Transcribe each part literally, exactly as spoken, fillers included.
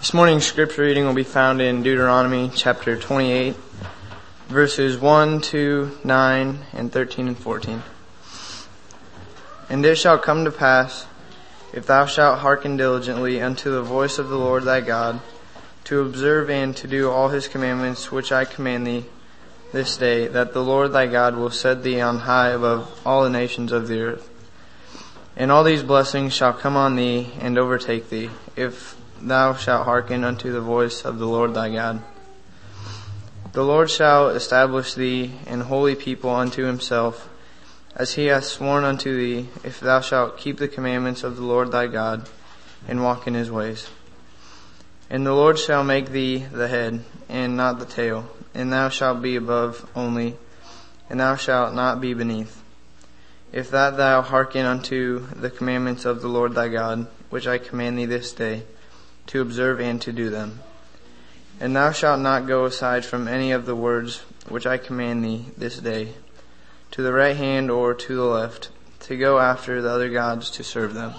This morning's scripture reading will be found in Deuteronomy chapter twenty-eight, verses one, two, nine, and thirteen and fourteen. And it shall come to pass, if thou shalt hearken diligently unto the voice of the Lord thy God, to observe and to do all his commandments which I command thee this day, that the Lord thy God will set thee on high above all the nations of the earth. And all these blessings shall come on thee and overtake thee, if thou shalt hearken unto the voice of the Lord thy God. The Lord shall establish thee an holy people unto himself, as he hath sworn unto thee, if thou shalt keep the commandments of the Lord thy God, and walk in his ways. And the Lord shall make thee the head, and not the tail, and thou shalt be above only, and thou shalt not be beneath. If that thou hearken unto the commandments of the Lord thy God, which I command thee this day, to observe and to do them. And thou shalt not go aside from any of the words which I command thee this day, to the right hand or to the left, to go after the other gods to serve them.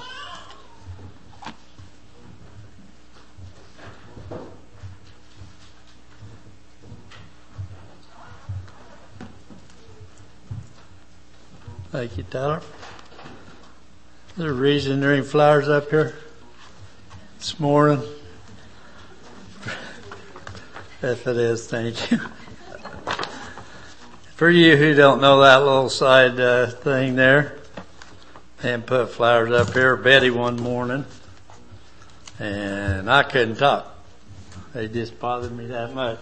Thank you, Tyler. Is there a reason there ain't flowers up here this morning? If it is, thank you. For you who don't know that little side uh, thing there, and put flowers up here, Betty one morning, and I couldn't talk. They just bothered me that much.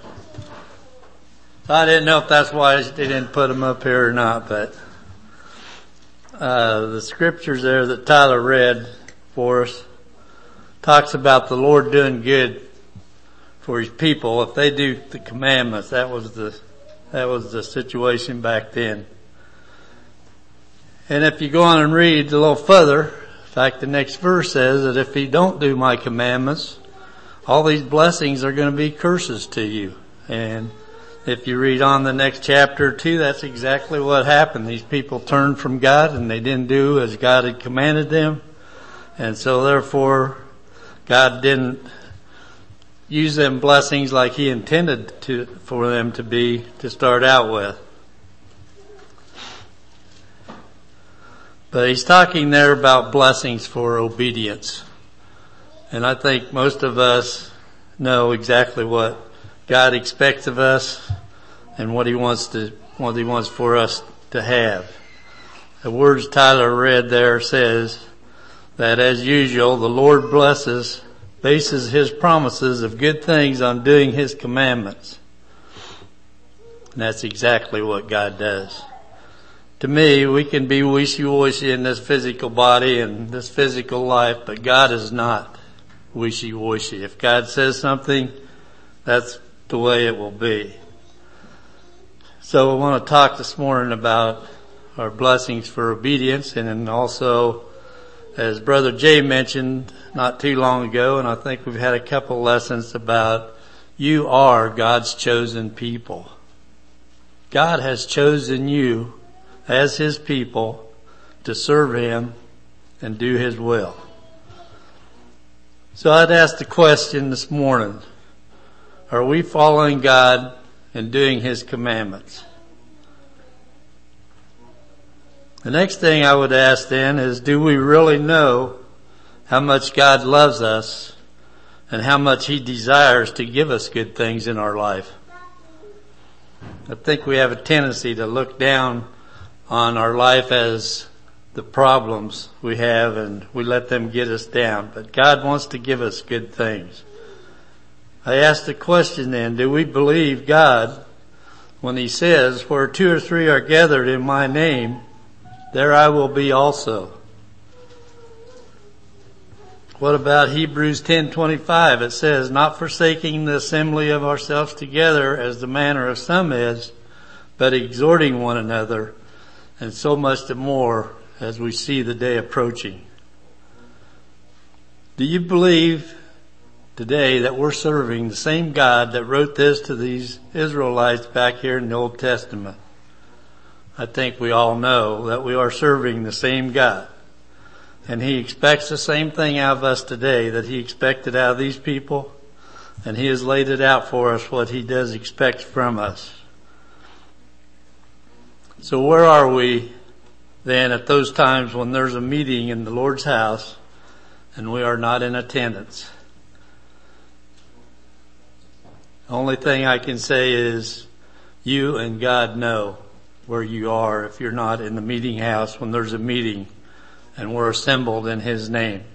I didn't know if that's why they didn't put them up here or not, but uh the scriptures there that Tyler read for us talks about the Lord doing good for his people if they do the commandments. That was the that was the situation back then. And if you go on and read a little further, in fact the next verse says that if you don't do my commandments, all these blessings are going to be curses to you. And if you read on the next chapter too, that's exactly what happened. These people turned from God and they didn't do as God had commanded them. And so therefore, God didn't use them blessings like he intended to, for them to be, to start out with. But he's talking there about blessings for obedience. And I think most of us know exactly what God expects of us and what he wants to, what he wants for us to have. The words Tyler read there says that as usual, the Lord blesses, bases his promises of good things on doing his commandments. And that's exactly what God does. To me, we can be wishy-washy in this physical body and this physical life, but God is not wishy-washy. If God says something, that's the way it will be. So I want to talk this morning about our blessings for obedience, and then also, as Brother Jay mentioned not too long ago, and I think we've had a couple lessons about, you are God's chosen people. God has chosen you as his people to serve him and do his will. So I'd ask the question this morning, are we following God and doing his commandments? The next thing I would ask then is, do we really know how much God loves us and how much he desires to give us good things in our life? I think we have a tendency to look down on our life as the problems we have and we let them get us down. But God wants to give us good things. I ask the question then, do we believe God when he says, where two or three are gathered in my name, there I will be also? What about Hebrews ten twenty-five? It says, not forsaking the assembly of ourselves together as the manner of some is, but exhorting one another, and so much the more as we see the day approaching. Do you believe today that we're serving the same God that wrote this to these Israelites back here in the Old Testament? I think we all know that we are serving the same God. And he expects the same thing out of us today that he expected out of these people. And He has laid it out for us what He does expect from us. So where are we then at those times when there's a meeting in the Lord's house and we are not in attendance? The only thing I can say is you and God know where you are if you're not in the meeting house when there's a meeting and we're assembled in His name.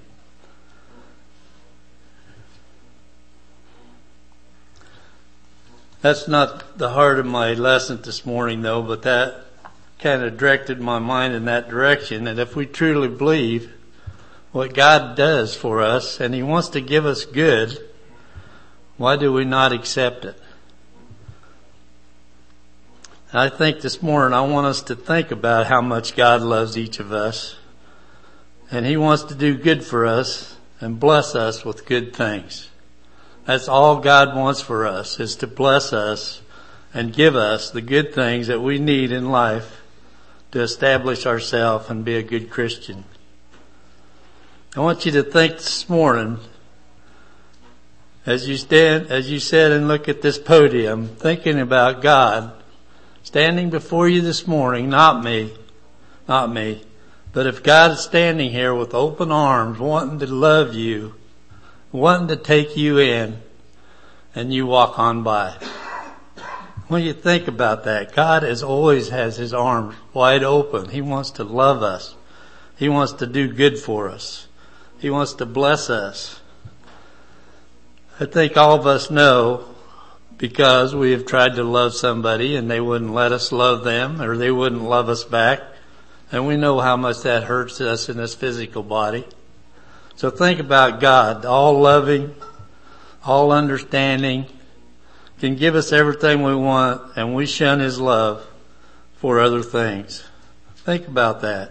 That's not the heart of my lesson this morning though, but that kind of directed my mind in that direction. And if we truly believe what God does for us and He wants to give us good, why do we not accept it? I think this morning I want us to think about how much God loves each of us. And He wants to do good for us and bless us with good things. That's all God wants for us, is to bless us and give us the good things that we need in life to establish ourselves and be a good Christian. I want you to think this morning, as you stand, as you sit and look at this podium, thinking about God standing before you this morning, not me, not me, but if God is standing here with open arms, wanting to love you, wanting to take you in, and you walk on by. When you think about that, God as always has His arms wide open. He wants to love us. He wants to do good for us. He wants to bless us. I think all of us know, because we have tried to love somebody and they wouldn't let us love them, or they wouldn't love us back. And we know how much that hurts us in this physical body. So think about God, all loving, all understanding, can give us everything we want, and we shun His love for other things. Think about that.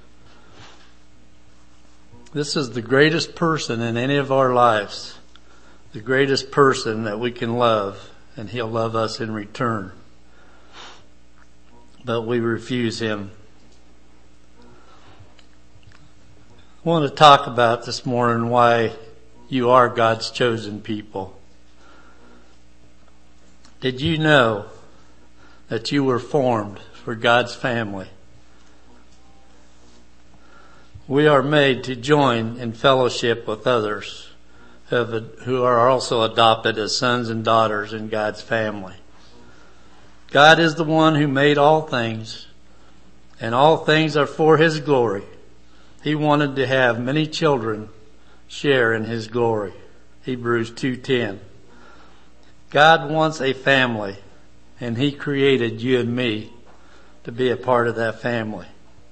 This is the greatest person in any of our lives, the greatest person that we can love, and He'll love us in return. But we refuse Him. I want to talk about this morning why you are God's chosen people. Did you know that you were formed for God's family? We are made to join in fellowship with others who are also adopted as sons and daughters in God's family. God is the one who made all things, and all things are for His glory. He wanted to have many children share in His glory. Hebrews two ten. God wants a family, and He created you and me to be a part of that family.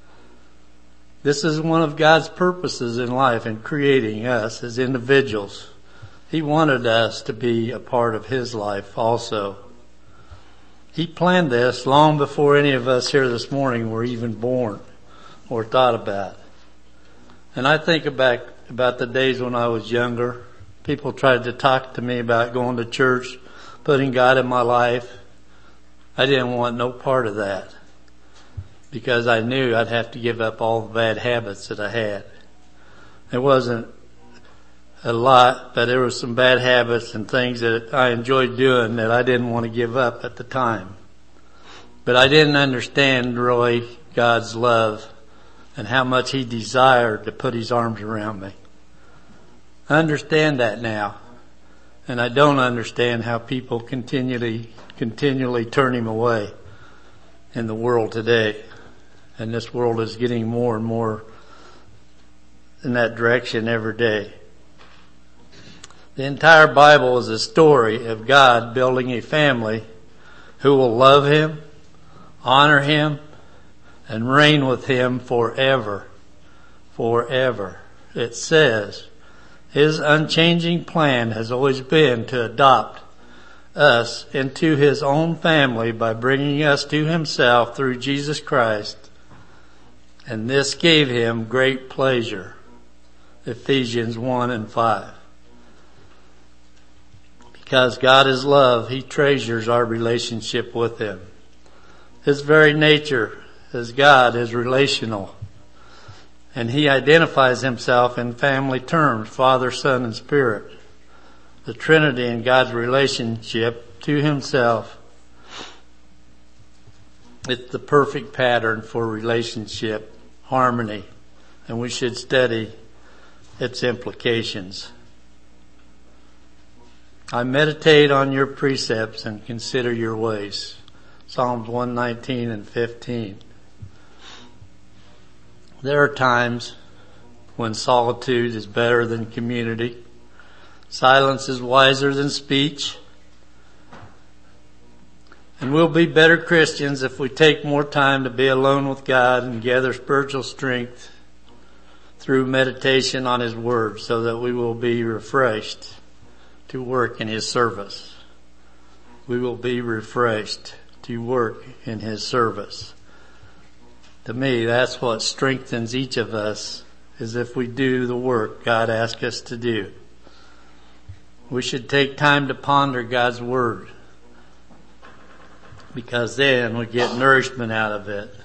This is one of God's purposes in life in creating us as individuals. He wanted us to be a part of His life also. He planned this long before any of us here this morning were even born or thought about. And I think about, about the days when I was younger. People tried to talk to me about going to church, putting God in my life. I didn't want no part of that, because I knew I'd have to give up all the bad habits that I had. It wasn't a lot, but there were some bad habits and things that I enjoyed doing that I didn't want to give up at the time. But I didn't understand really God's love and how much He desired to put His arms around me. I understand that now, and I don't understand how people continually, continually turn Him away in the world today. And this world is getting more and more in that direction every day. The entire Bible is a story of God building a family who will love Him, honor Him, and reign with Him forever. Forever. It says His unchanging plan has always been to adopt us into His own family by bringing us to Himself through Jesus Christ. And this gave Him great pleasure. Ephesians one and five. Because God is love, He treasures our relationship with Him. His very nature as God is relational. And He identifies Himself in family terms, Father, Son, and Spirit. the Trinity and God's relationship to himself. It's the perfect pattern for relationship harmony, and we should study its implications. I meditate on your precepts and consider your ways. Psalms one nineteen and fifteen. There are times when solitude is better than community. Silence is wiser than speech. And we'll be better Christians if we take more time to be alone with God and gather spiritual strength through meditation on his word, so that we will be refreshed to work in his service. We will be refreshed to work in his service. To me, that's what strengthens each of us, is if we do the work God asks us to do. We should take time to ponder God's word, because then we get nourishment out of it.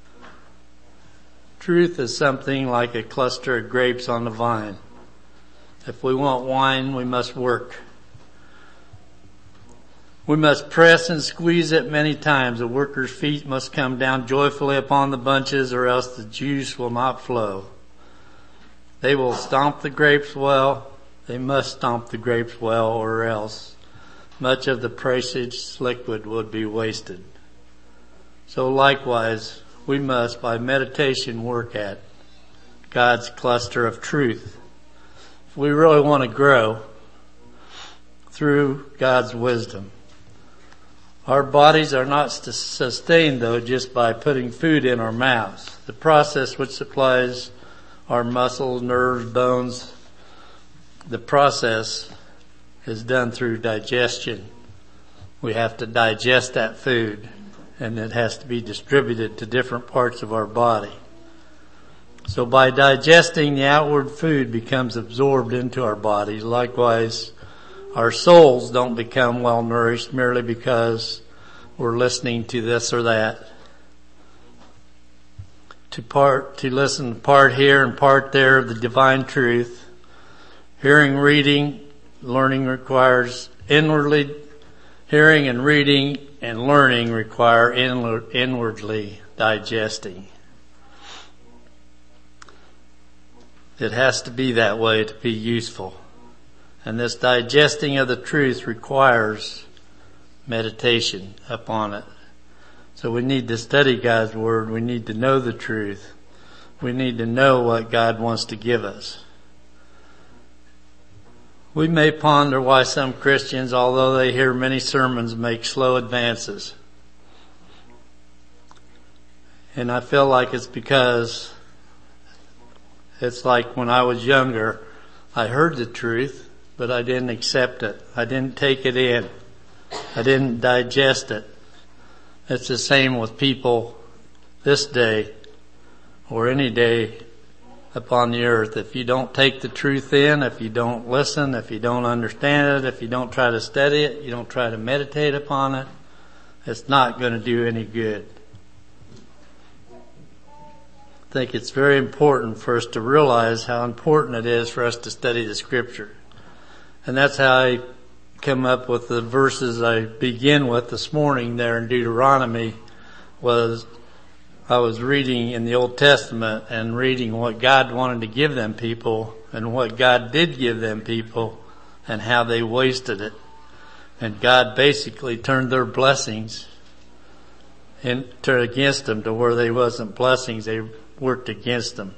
Truth is something like a cluster of grapes on the vine. If we want wine, we must work. We must press and squeeze it many times. The worker's feet must come down joyfully upon the bunches, or else the juice will not flow. They will stomp the grapes well. They must stomp the grapes well, or else much of the precious liquid would be wasted. So likewise, we must, by meditation, work at God's cluster of truth. If we really want to grow through God's wisdom. Our bodies are not sustained, though, just by putting food in our mouths. The process which supplies our muscles, nerves, bones, the process is done through digestion. We have to digest that food, and it has to be distributed to different parts of our body. So by digesting, the outward food becomes absorbed into our bodies. Likewise, our souls don't become well nourished merely because we're listening to this or that. To part, to listen part here and part there of the divine truth. Hearing, reading, learning requires inwardly, hearing and reading and learning require inward, inwardly digesting. It has to be that way to be useful. And this digesting of the truth requires meditation upon it. So we need to study God's word. We need to know the truth. We need to know what God wants to give us. We may ponder why some Christians, although they hear many sermons, make slow advances. And I feel like it's because it's like when I was younger, I heard the truth, but I didn't accept it. I didn't take it in. I didn't digest it. It's the same with people this day or any day upon the earth. If you don't take the truth in, if you don't listen, if you don't understand it, if you don't try to study it, you don't try to meditate upon it, it's not going to do any good. I think it's very important for us to realize how important it is for us to study the Scripture. And that's how I come up with the verses I begin with this morning there in Deuteronomy. Was I was reading in the Old Testament and reading what God wanted to give them people and what God did give them people and how they wasted it. And God basically turned their blessings and turned against them to where they wasn't blessings, they worked against them.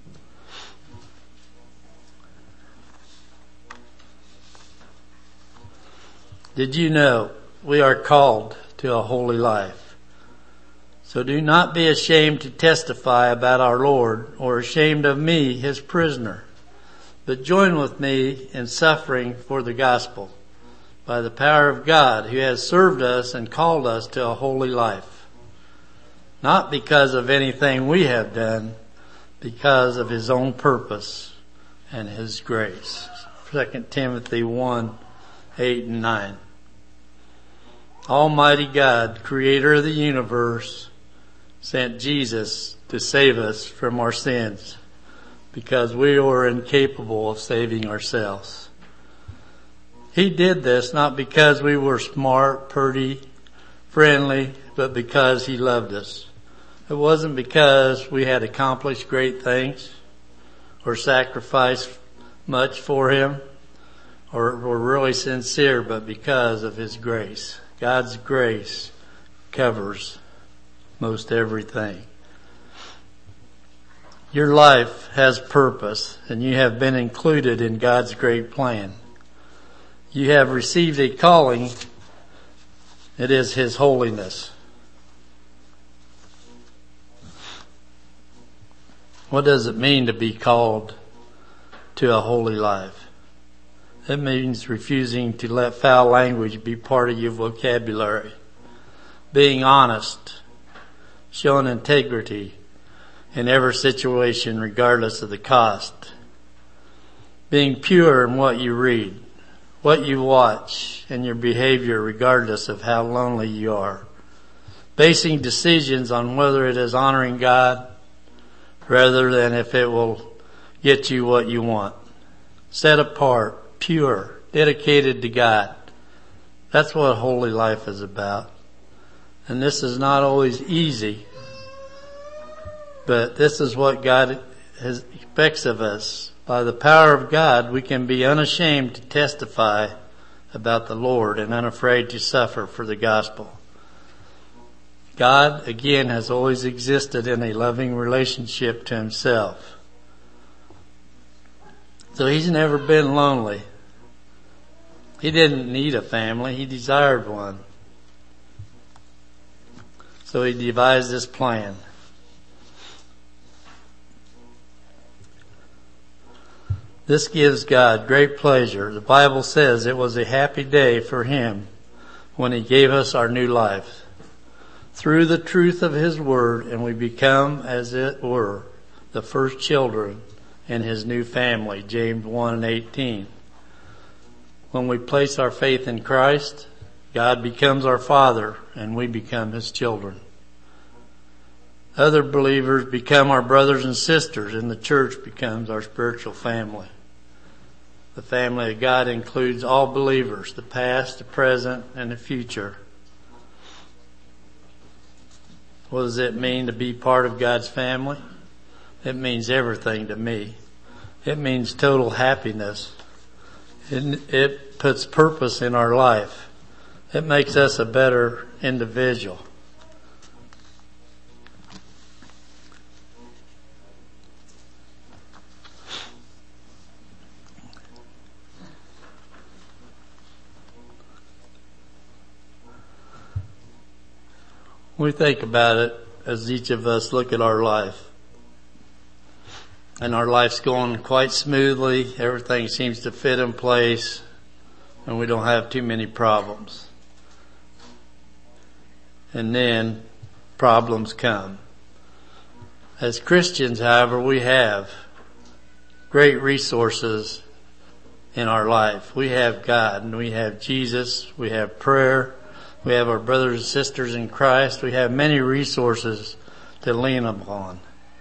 Did you know we are called to a holy life? So do not be ashamed to testify about our Lord, or ashamed of me, his prisoner, but join with me in suffering for the gospel by the power of God, who has served us and called us to a holy life. Not because of anything we have done, because of his own purpose and his grace. Second Timothy one, eight and nine. Almighty God, creator of the universe, sent Jesus to save us from our sins because we were incapable of saving ourselves. He did this not because we were smart, pretty, friendly, but because he loved us. It wasn't because we had accomplished great things or sacrificed much for him or were really sincere, but because of his grace. God's grace covers most everything. Your life has purpose, and you have been included in God's great plan. You have received a calling. It is his holiness. What does it mean to be called to a holy life? It means refusing to let foul language be part of your vocabulary. Being honest, showing integrity in every situation regardless of the cost. Being pure in what you read, what you watch, and your behavior regardless of how lonely you are. Basing decisions on whether it is honoring God rather than if it will get you what you want. Set apart, pure, dedicated to God. That's what a holy life is about. And this is not always easy, but this is what God has, expects of us. By the power of God, we can be unashamed to testify about the Lord and unafraid to suffer for the gospel. God, again, has always existed in a loving relationship to himself. So he's never been lonely. He didn't need a family. He desired one. So he devised this plan. This gives God great pleasure. The Bible says it was a happy day for him when he gave us our new life. Through the truth of his word, and we become, as it were, the first children in his new family, James one and eighteen. When we place our faith in Christ, God becomes our Father, and we become his children. Other believers become our brothers and sisters, and the church becomes our spiritual family. The family of God includes all believers, the past, the present, and the future. What does it mean to be part of God's family? It means everything to me. It means total happiness. It, it puts purpose in our life. It makes us a better individual. We think about it as each of us look at our life. And our life's going quite smoothly. Everything seems to fit in place. And we don't have too many problems. And then problems come. As Christians, however, we have great resources in our life. We have God and we have Jesus. We have prayer. We have our brothers and sisters in Christ. We have many resources to lean upon.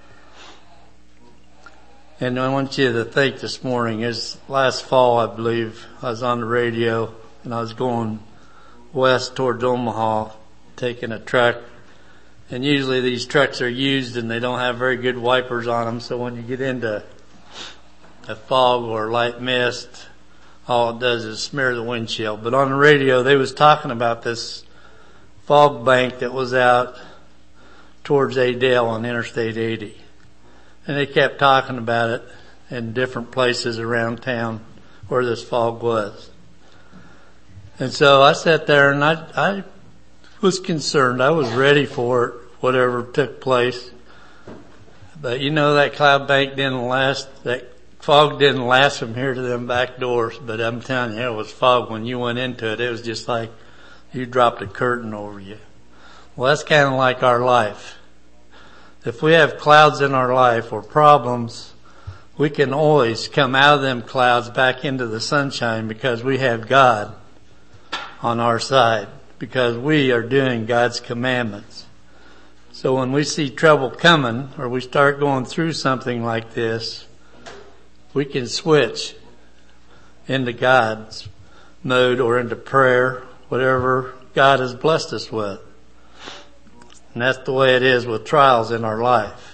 And I want you to think this morning, is last fall, I believe, I was on the radio and I was going west towards Omaha, taking a truck. And usually these trucks are used and they don't have very good wipers on them. So when you get into a fog or light mist, all it does is smear the windshield. But on the radio, they was talking about this fog bank that was out towards Adel on Interstate eighty. And they kept talking about it in different places around town where this fog was. And so I sat there and I, I was concerned. I was ready for it, whatever took place. But you know, that cloud bank didn't last, that fog didn't last from here to them back doors, but I'm telling you, it was fog when you went into it. It was just like you dropped a curtain over you. Well, that's kind of like our life. If we have clouds in our life or problems, we can always come out of them clouds back into the sunshine because we have God on our side, because we are doing God's commandments. So when we see trouble coming or we start going through something like this, we can switch into God's mode or into prayer, whatever God has blessed us with. And that's the way it is with trials in our life.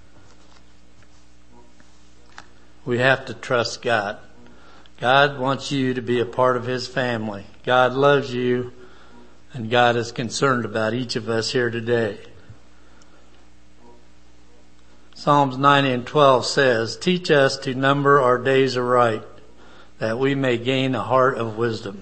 We have to trust God. God wants you to be a part of His family. God loves you, and God is concerned about each of us here today. Psalms ninety and twelve says, "Teach us to number our days aright, that we may gain a heart of wisdom."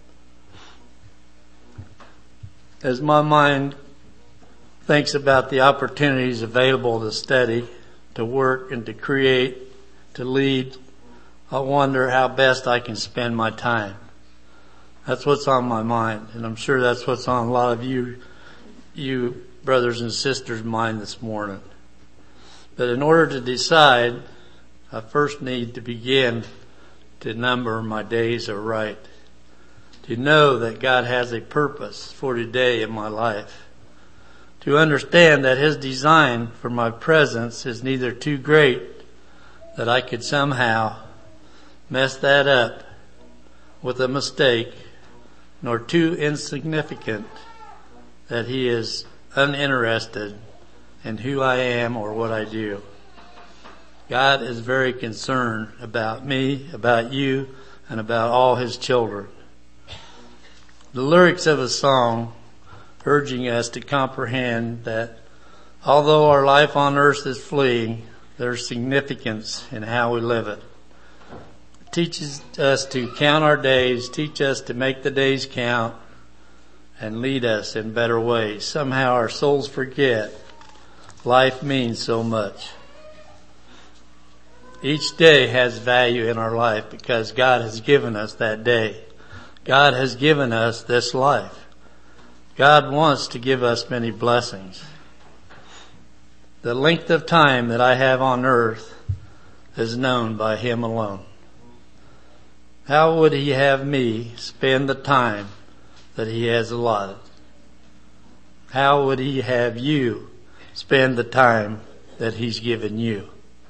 As my mind thinks about the opportunities available to study, to work, and to create, to lead, I wonder how best I can spend my time. That's what's on my mind, and I'm sure that's what's on a lot of you, you brothers and sisters' mind this morning. But in order to decide, I first need to begin to number my days aright, to know that God has a purpose for today in my life, to understand that His design for my presence is neither too great that I could somehow mess that up with a mistake, nor too insignificant that He is uninterested in who I am or what I do. God is very concerned about me, about you, and about all His children. The lyrics of a song urging us to comprehend that although our life on earth is fleeting, there's significance in how we live it. It teaches us to count our days, teach us to make the days count, and lead us in better ways. Somehow our souls forget life means so much. Each day has value in our life because God has given us that day. God has given us this life. God wants to give us many blessings. The length of time that I have on earth is known by Him alone. How would He have me spend the time that He has allotted? How would He have you spend the time that He's given you?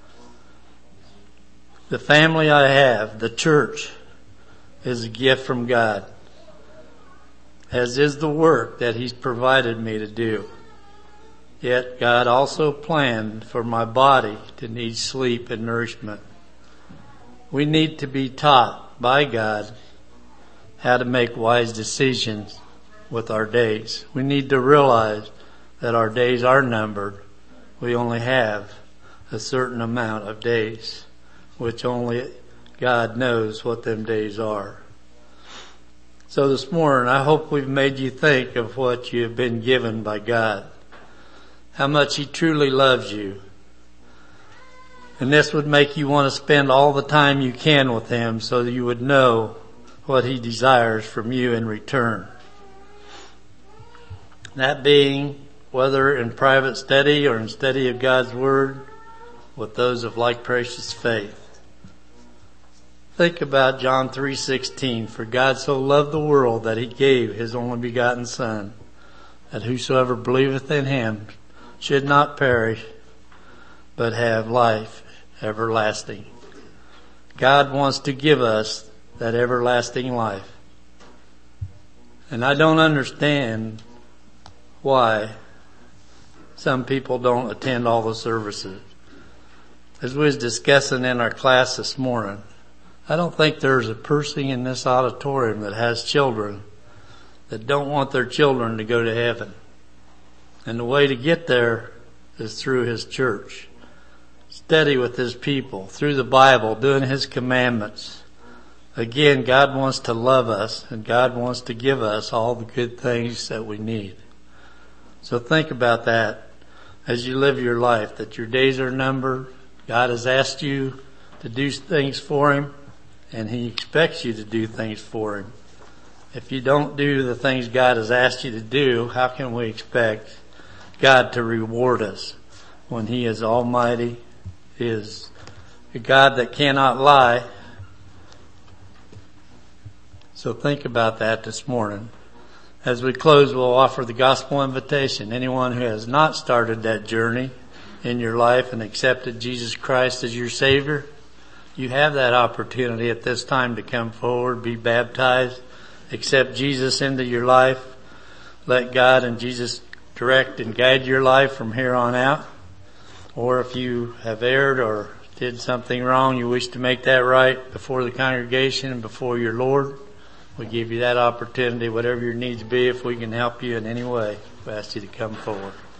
The family I have, the church, is a gift from God, as is the work that He's provided me to do. Yet God also planned for my body to need sleep and nourishment. We need to be taught by God how to make wise decisions with our days. We need to realize that our days are numbered. We only have a certain amount of days, which only God knows what them days are. So this morning, I hope we've made you think of what you have been given by God, how much He truly loves you. And this would make you want to spend all the time you can with Him so that you would know what He desires from you in return. That being, whether in private study or in study of God's Word with those of like precious faith. Think about John three sixteen. "For God so loved the world that He gave His only begotten Son, that whosoever believeth in Him should not perish, but have life everlasting." God wants to give us that everlasting life. And I don't understand why some people don't attend all the services. As we was discussing in our class this morning, I don't think there's a person in this auditorium that has children that don't want their children to go to heaven. And the way to get there is through His church. Study with His people, through the Bible, doing His commandments. Again, God wants to love us, and God wants to give us all the good things that we need. So think about that as you live your life, that your days are numbered. God has asked you to do things for Him, and He expects you to do things for Him. If you don't do the things God has asked you to do, how can we expect God to reward us when He is almighty, is a God that cannot lie? So think about that this morning. As we close, we'll offer the gospel invitation. Anyone who has not started that journey in your life and accepted Jesus Christ as your Savior, you have that opportunity at this time to come forward, be baptized, accept Jesus into your life, let God and Jesus direct and guide your life from here on out. Or if you have erred or did something wrong, you wish to make that right before the congregation and before your Lord, we give you that opportunity, whatever your needs be. If we can help you in any way, we ask you to come forward.